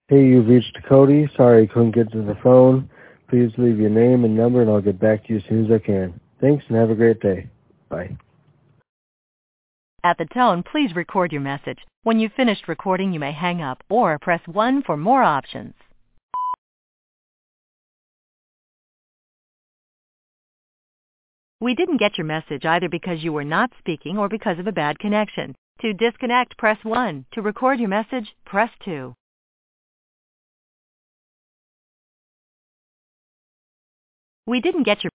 Hey, you've reached Cody. Sorry I couldn't get to the phone. Please leave your name and number and I'll get back to you as soon as I can. Thanks and have a great day. Bye. At the tone, please record your message. When you've finished recording, you may hang up or press 1 for more options. We didn't get your message either because you were not speaking or because of a bad connection. To disconnect, press 1. To record your message, press 2. We didn't get your